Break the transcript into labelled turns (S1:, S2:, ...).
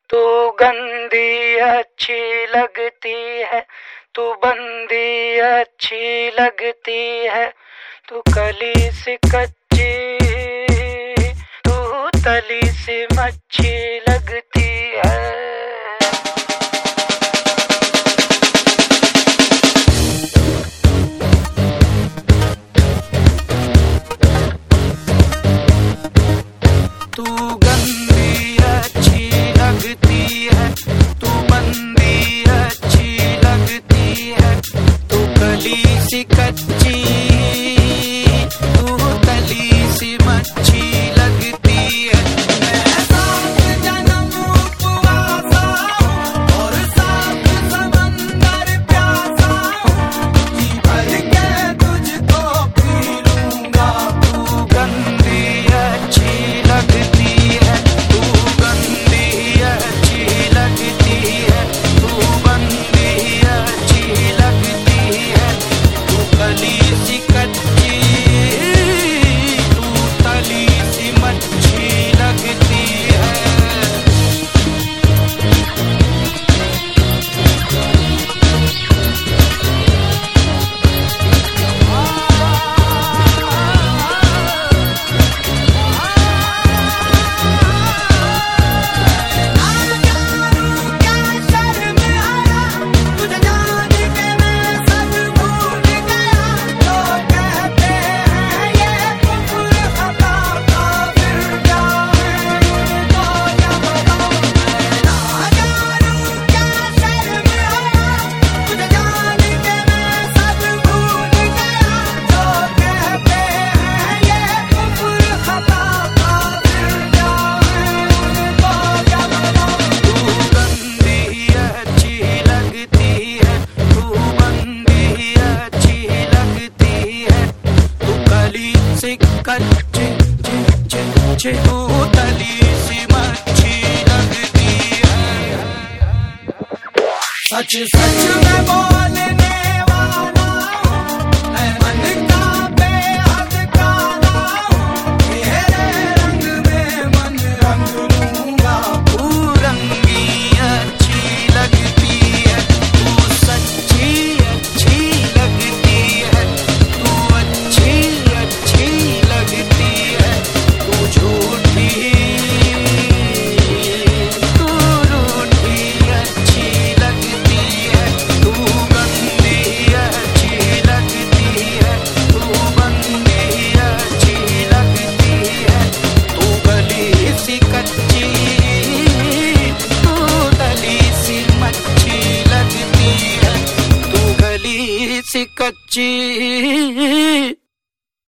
S1: तू गंदी अच्छी लगती है, तू बंदी अच्छी लगती है, तू कली सी कच्ची, तू तली सी मच्छी लगती है। तू गंदी अच्छी लगती है, तू बंदी अच्छी लगती है, तू कली सी कच्ची, तू तली सी मच्छी लगती है। मैं सात जन्म उपवासा और सात समंदर प्यासा, जी भर के तुझको पी लूंगा। तू गंदी अच्छी लगती है, तू गंदी अच्छी लगती है, तू बंदी अच्छी लगती है, तू कली सी कच्ची, तू तली सी मच्छी लगती है। तू तली सी मच्छी लगती है। सच सच में बोलने वाला है, मन का बेहद काला हूँ, तेरे रंग में मन रंग लूंगा। तू रंगी अच्छी लगती है, तू सच्ची अच्छी लगती है, तू अच्छी अच्छी लगती है, तू झूठी तू रूठी अच्छी लगती है, तू गंदी अच्छी लगती है, तू बंदी अच्छी लगती है, तू गली सी कच्ची, तू तली सी मच्छी लगती है, तू गली सी कच्ची।